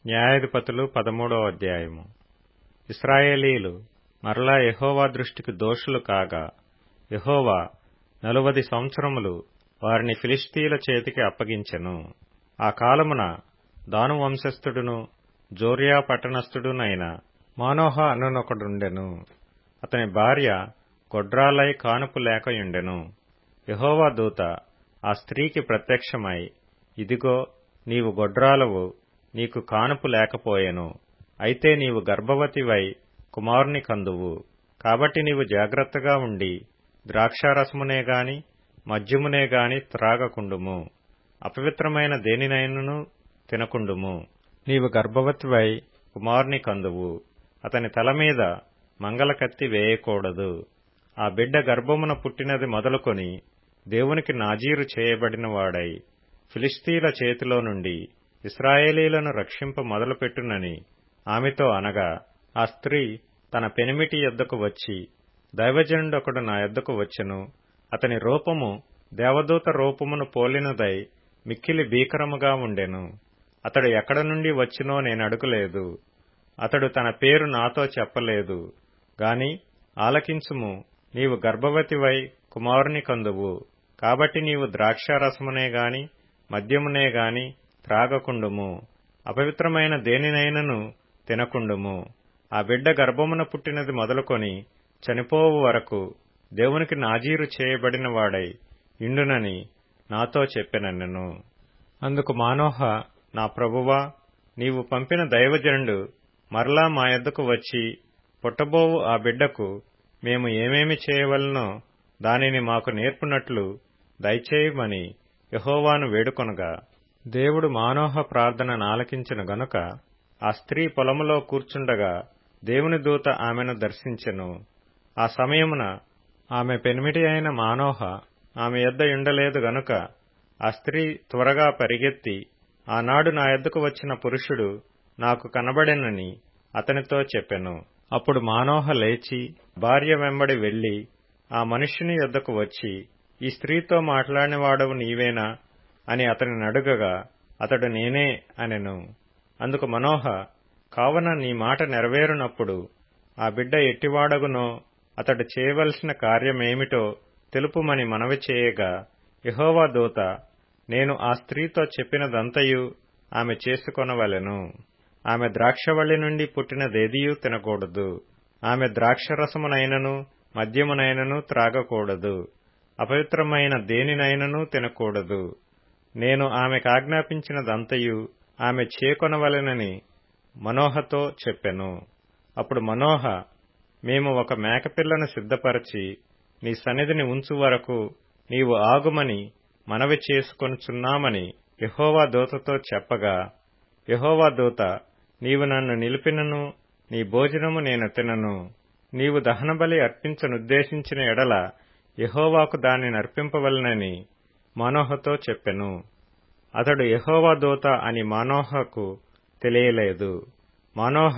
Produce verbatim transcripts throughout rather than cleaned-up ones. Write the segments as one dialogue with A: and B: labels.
A: న్యాయాధిపతులు పదమూడవ అధ్యాయము. ఇశ్రాయేలీలు మరలా యెహోవా దృష్టికి దోషులు కాగా, యెహోవా నలువది సంవత్సరములు వారిని ఫిలిష్తీయుల చేతికి అప్పగించెను. ఆ కాలమున దాను వంశస్థుడును జోర్యా పట్టణస్థుడునైన మానోహ అనునొకడుండెను. అతని భార్య గొడ్రాలై కానుపు లేకయుండెను. యెహోవా దూత ఆ స్త్రీకి ప్రత్యక్షమై, ఇదిగో, నీవు గొడ్రాలవు, నీకు కానుపు లేకపోయెను. అయితే నీవు గర్భవతివై కుమారుని కందువు. కాబట్టి నీవు జాగ్రత్తగా ఉండి ద్రాక్షారసమునే గాని మద్యమునే గాని త్రాగకుండుము. అపవిత్రమైన దేనినైనను తినకుండుము. నీవు గర్భవతివై కుమారుని కందువు. అతని తల మీద మంగళకత్తి వేయకూడదు. ఆ బిడ్డ గర్భమున పుట్టినది మొదలుకొని దేవునికి నాజీరు చేయబడిన వాడై ఫిలిష్తీయుల చేతిలో నుండి ఇశ్రాయేలీలను రక్షింప మొదలుపెట్టునని ఆమెతో అనగా, ఆ స్త్రీ తన పెనిమిటి యొద్దకు వచ్చి, దైవజనుడొకడు నా యొద్దకు వచ్చెను. అతని రూపము దేవదూత రూపమును పోలినదై మిక్కిలి భీకరముగా ఉండెను. అతడు ఎక్కడ నుండి వచ్చినో నేనడుగలేదు. అతడు తన పేరు నాతో చెప్పలేదు. గాని ఆలకించుము, నీవు గర్భవతివై కుమారుని కందువు. కాబట్టి నీవు ద్రాక్షారసమునే గాని మద్యమునే గాని త్రాగకుండుము. అపవిత్రమైన దేనినైనను తినకుండుము. ఆ బిడ్డ గర్భమున పుట్టినది మొదలుకొని చనిపోవు వరకు దేవునికి నాజీరు చేయబడిన వాడై ఇండునని నాతో చెప్పెనన్నెను. అందుకు మానోహ, నా ప్రభువా, నీవు పంపిన దైవజనుడు మరలా మా యొద్దకు వచ్చి, పుట్టబోవు ఆ బిడ్డకు మేము ఏమేమి చేయవలనో దానిని మాకు నేర్పునట్లు దయచేయమని యెహోవాను వేడుకొనగా, దేవుడు మానోహ ప్రార్థన ఆలకించెను గనుక ఆ స్త్రీ పొలములో కూర్చుండగా దేవుని దూత ఆమెను దర్శించెను. ఆ సమయమున ఆమె పెనిమిటి అయిన మానోహ ఆమె యొద్ద ఉండలేదు గనుక ఆ స్త్రీ త్వరగా పరిగెత్తి, ఆనాడు నా యొద్దకు వచ్చిన పురుషుడు నాకు కనబడెనని అతనితో చెప్పెను. అప్పుడు మానోహ లేచి భార్య వెంబడి వెళ్లి ఆ మనుష్యుని యొద్దకు వచ్చి, ఈ స్త్రీతో మాట్లాడినవాడవు నీవేనా అని అతనిని అడుగగా, అతడు నేనే అనెను. అందుకు మనోహ, కావున నీ మాట నెరవేరునప్పుడు ఆ బిడ్డ ఎట్టివాడగునో అతడు చేయవలసిన కార్యమేమిటో తెలుపుమని మనవి చేయగా, యెహోవా దూత, నేను ఆ స్త్రీతో చెప్పినదంతయు ఆమె చేసుకొనవలెను. ఆమె ద్రాక్షవల్లి నుండి పుట్టినదేదియూ తినకూడదు. ఆమె ద్రాక్షరసమునైనను మద్యమునైనను త్రాగకూడదు. అపవిత్రమైన దేనినైనను తినకూడదు. నేను ఆమెకాజ్ఞాపించినదంతయు ఆమె చేకొనవలెనని మనోహతో చెప్పెను. అప్పుడు మనోహ, మేము ఒక మేకపిల్లను సిద్ధపరచి నీ సన్నిధిని ఉంచు వరకు నీవు ఆగుమని మనవి చేసుకొనుచున్నామని యెహోవా దూతతో చెప్పగా, యెహోవా దూత, నీవు నన్ను నిలిపినను నీ భోజనము నేను తినను. నీవు దహనబలి అర్పించనుద్దేశించిన ఎడల యెహోవాకు దానిని అర్పింపవలెనని మనోహతో చెప్పెను. అతడు యెహోవా దూత అని మనోహకు తెలియలేదు. మనోహ,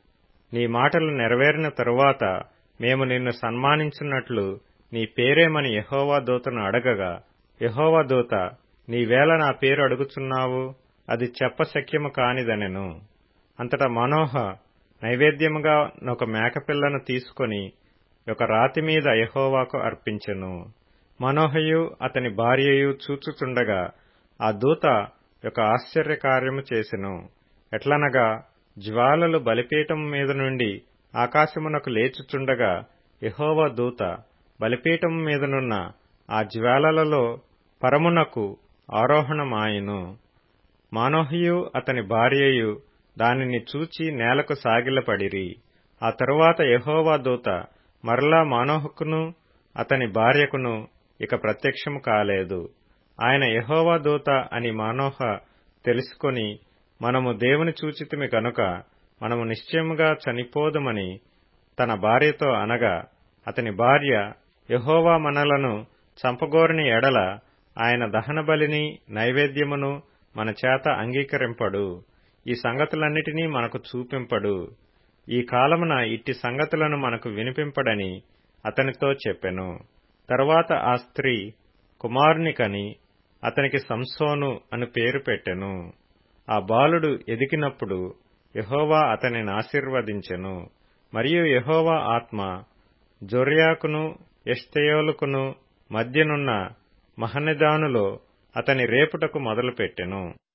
A: నీ మాటలు నెరవేరిన తరువాత మేము నిన్ను సన్మానించున్నట్లు నీ పేరేమని యెహోవా దూతను అడగగా, యెహోవా దూత, నీవేళ నా పేరు అడుగుచున్నావు? అది చెప్పశక్యము కానిదనెను. అంతటా మనోహ నైవేద్యముగా ఒక మేకపిల్లను తీసుకొని ఒక రాతి మీద యెహోవాకు అర్పించెను. మనోహయు అతని భార్యయు చూచుచుండగా ఆ దూత ఒక ఆశ్చర్యకార్యము చేసెను. ఎట్లనగా, జ్వాలలు బలిపీఠము మీద నుండి ఆకాశమునకు లేచుచుండగా యెహోవా దూత బలిపీఠము మీదనున్న ఆ జ్వాలలలో పరమునకు ఆరోహణమాయెను. మానోహయు అతని భార్యయు దానిని చూచి నేలకు సాగిలపడిరి. ఆ తరువాత యెహోవా దూత మరలా మానోహకును అతని భార్యకును ఇక ప్రత్యక్షము కాలేదు. ఆయన యెహోవా దూత అని మానోహ తెలుసుకొని, మనము దేవుని చూచితిమి గనుక మనము నిశ్చయముగా చనిపోదుమని తన భార్యతో అనగా, అతని భార్య, యెహోవా మనలను చంపగోరిన ఎడల ఆయన దహనబలిని నైవేద్యమును మన చేత అంగీకరింపడు. ఈ సంగతులన్నిటినీ మనకు చూపింపడు. ఈ కాలమున ఇట్టి సంగతులను మనకు వినిపింపడని అతనితో చెప్పెను. తరువాత ఆ స్త్రీ కుమారుని కని అతనికి సంసోను అని పేరు పెట్టెను. ఆ బాలుడు ఎదిగినప్పుడు యెహోవా అతనిని ఆశీర్వదించెను. మరియు యెహోవా ఆత్మ జొర్యాకును ఎష్టెయోలుకును మధ్యనున్న మహనెదానులో అతని రేపుటకు మొదలుపెట్టెను.